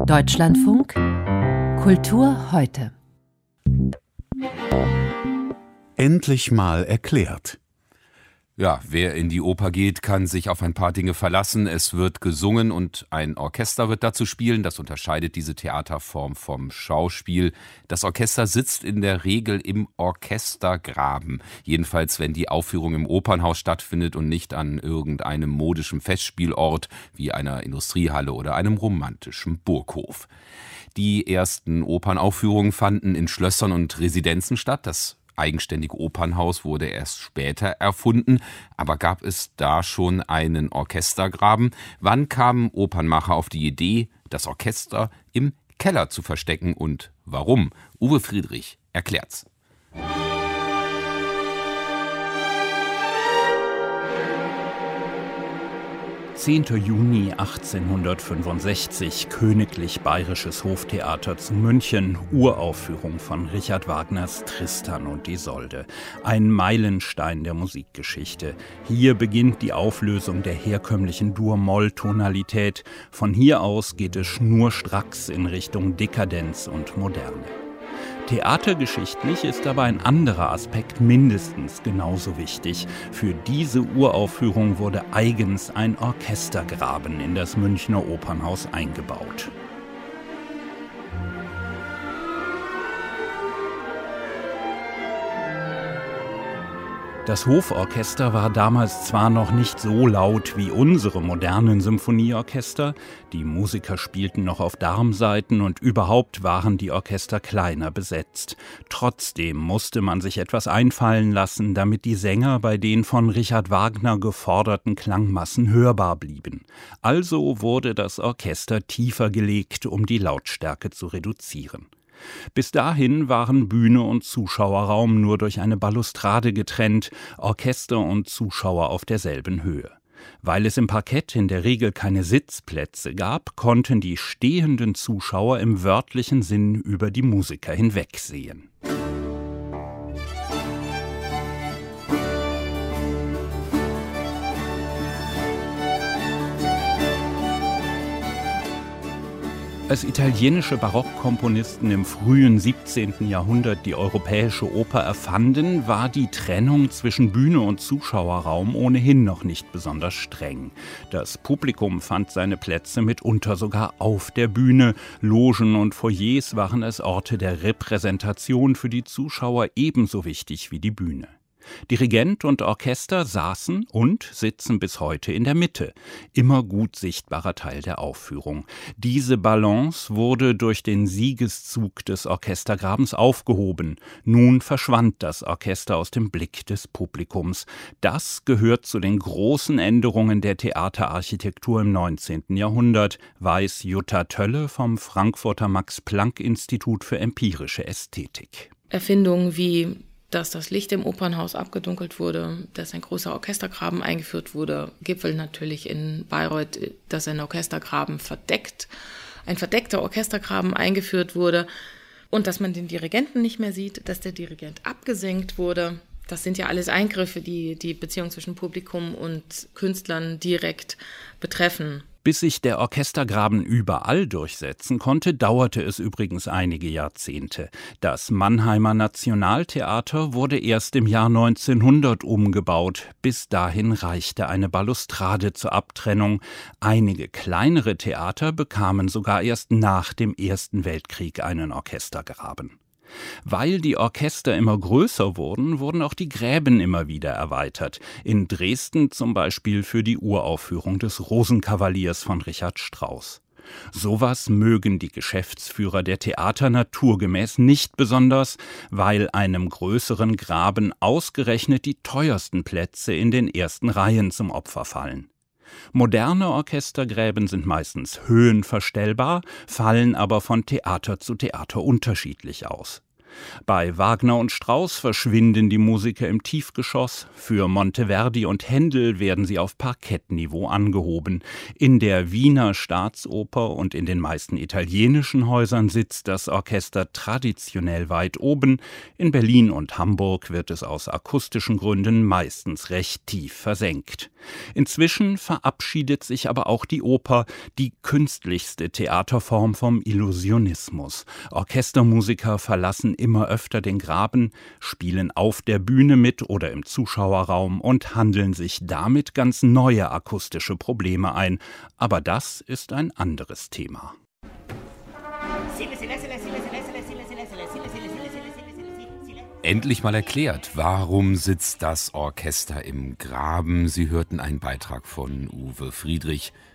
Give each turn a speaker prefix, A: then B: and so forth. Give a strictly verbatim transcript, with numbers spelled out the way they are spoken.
A: Deutschlandfunk Kultur heute.
B: Endlich mal erklärt.
C: Ja, wer in die Oper geht, kann sich auf ein paar Dinge verlassen. Es wird gesungen und ein Orchester wird dazu spielen. Das unterscheidet diese Theaterform vom Schauspiel. Das Orchester sitzt in der Regel im Orchestergraben. Jedenfalls, wenn die Aufführung im Opernhaus stattfindet und nicht an irgendeinem modischen Festspielort wie einer Industriehalle oder einem romantischen Burghof. Die ersten Opernaufführungen fanden in Schlössern und Residenzen statt. Das eigenständige Opernhaus wurde erst später erfunden, aber gab es da schon einen Orchestergraben? Wann kamen Opernmacher auf die Idee, das Orchester im Keller zu verstecken und warum? Uwe Friedrich erklärt's.
D: zehnter Juni achtzehnhundertfünfundsechzig, Königlich Bayerisches Hoftheater zu München, Uraufführung von Richard Wagners Tristan und Isolde. Ein Meilenstein der Musikgeschichte. Hier beginnt die Auflösung der herkömmlichen Dur-Moll-Tonalität. Von hier aus geht es schnurstracks in Richtung Dekadenz und Moderne. Theatergeschichtlich ist aber ein anderer Aspekt mindestens genauso wichtig. Für diese Uraufführung wurde eigens ein Orchestergraben in das Münchner Opernhaus eingebaut. Das Hoforchester war damals zwar noch nicht so laut wie unsere modernen Symphonieorchester, die Musiker spielten noch auf Darmsaiten und überhaupt waren die Orchester kleiner besetzt. Trotzdem musste man sich etwas einfallen lassen, damit die Sänger bei den von Richard Wagner geforderten Klangmassen hörbar blieben. Also wurde das Orchester tiefer gelegt, um die Lautstärke zu reduzieren. Bis dahin waren Bühne und Zuschauerraum nur durch eine Balustrade getrennt, Orchester und Zuschauer auf derselben Höhe. Weil es im Parkett in der Regel keine Sitzplätze gab, konnten die stehenden Zuschauer im wörtlichen Sinn über die Musiker hinwegsehen. Als italienische Barockkomponisten im frühen siebzehnten Jahrhundert die europäische Oper erfanden, war die Trennung zwischen Bühne und Zuschauerraum ohnehin noch nicht besonders streng. Das Publikum fand seine Plätze mitunter sogar auf der Bühne. Logen und Foyers waren als Orte der Repräsentation für die Zuschauer ebenso wichtig wie die Bühne. Dirigent und Orchester saßen und sitzen bis heute in der Mitte, immer gut sichtbarer Teil der Aufführung. Diese Balance wurde durch den Siegeszug des Orchestergrabens aufgehoben. Nun verschwand das Orchester aus dem Blick des Publikums. Das gehört zu den großen Änderungen der Theaterarchitektur im neunzehnten Jahrhundert, weiß Jutta Tölle vom Frankfurter Max-Planck-Institut für empirische Ästhetik.
E: Erfindungen wie dass das Licht im Opernhaus abgedunkelt wurde, dass ein großer Orchestergraben eingeführt wurde, Gipfel natürlich in Bayreuth, dass ein Orchestergraben verdeckt, ein verdeckter Orchestergraben eingeführt wurde und dass man den Dirigenten nicht mehr sieht, dass der Dirigent abgesenkt wurde. Das sind ja alles Eingriffe, die die Beziehung zwischen Publikum und Künstlern direkt betreffen.
D: Bis sich der Orchestergraben überall durchsetzen konnte, dauerte es übrigens einige Jahrzehnte. Das Mannheimer Nationaltheater wurde erst im Jahr neunzehnhundert umgebaut. Bis dahin reichte eine Balustrade zur Abtrennung. Einige kleinere Theater bekamen sogar erst nach dem Ersten Weltkrieg einen Orchestergraben. Weil die Orchester immer größer wurden, wurden auch die Gräben immer wieder erweitert. In Dresden zum Beispiel für die Uraufführung des Rosenkavaliers von Richard Strauss. Sowas mögen die Geschäftsführer der Theater naturgemäß nicht besonders, weil einem größeren Graben ausgerechnet die teuersten Plätze in den ersten Reihen zum Opfer fallen. Moderne Orchestergräben sind meistens höhenverstellbar, fallen aber von Theater zu Theater unterschiedlich aus. Bei Wagner und Strauss verschwinden die Musiker im Tiefgeschoss. Für Monteverdi und Händel werden sie auf Parkettniveau angehoben. In der Wiener Staatsoper und in den meisten italienischen Häusern sitzt das Orchester traditionell weit oben. In Berlin und Hamburg wird es aus akustischen Gründen meistens recht tief versenkt. Inzwischen verabschiedet sich aber auch die Oper, die künstlichste Theaterform vom Illusionismus. Orchestermusiker verlassen immer öfter den Graben, spielen auf der Bühne mit oder im Zuschauerraum und handeln sich damit ganz neue akustische Probleme ein. Aber das ist ein anderes Thema.
C: Endlich mal erklärt, warum sitzt das Orchester im Graben? Sie hörten einen Beitrag von Uwe Friedrich.